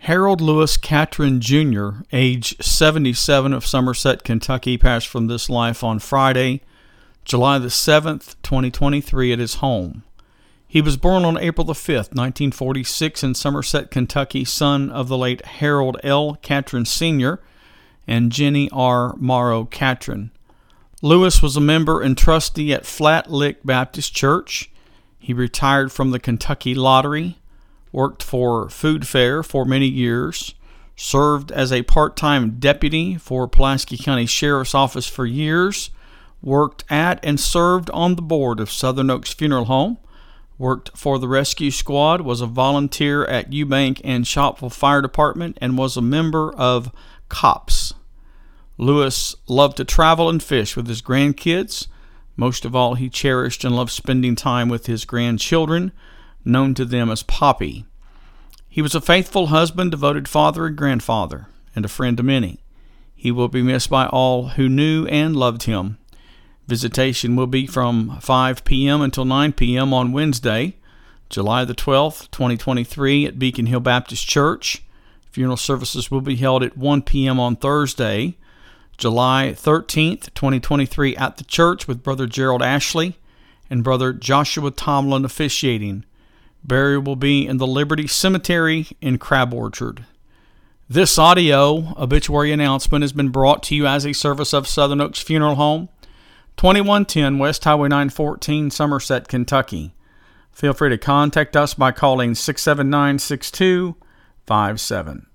Harold Lewis Catron Jr., age 77, of Somerset, Kentucky, passed from this life on Friday, July the 7th, 2023, at his home. He was born on April the 5th, 1946, in Somerset, Kentucky, son of the late Harold L. Catron Sr. and Jenny R. Morrow Catron. Lewis was a member and trustee at Flat Lick Baptist Church. He retired from the Kentucky Lottery, worked for Food Fair for many years, served as a part-time deputy for Pulaski County Sheriff's Office for years, worked at and served on the board of Southern Oaks Funeral Home, worked for the Rescue Squad, was a volunteer at Eubank and Shopville Fire Department, and was a member of COPS. Lewis loved to travel and fish with his grandkids. Most of all, he cherished and loved spending time with his grandchildren, known to them as Poppy. He was a faithful husband, devoted father and grandfather, and a friend to many. He will be missed by all who knew and loved him. Visitation will be from 5 p.m. until 9 p.m. on Wednesday, July the 12th, 2023, at Beacon Hill Baptist Church. Funeral services will be held at 1 p.m. on Thursday, July 13th, 2023, at the church, with Brother Gerald Ashley and Brother Joshua Tomlin officiating. Burial will be in the Liberty Cemetery in Crab Orchard. This audio obituary announcement has been brought to you as a service of Southern Oaks Funeral Home, 2110 West Highway 914, Somerset, Kentucky. Feel free to contact us by calling 679-6257.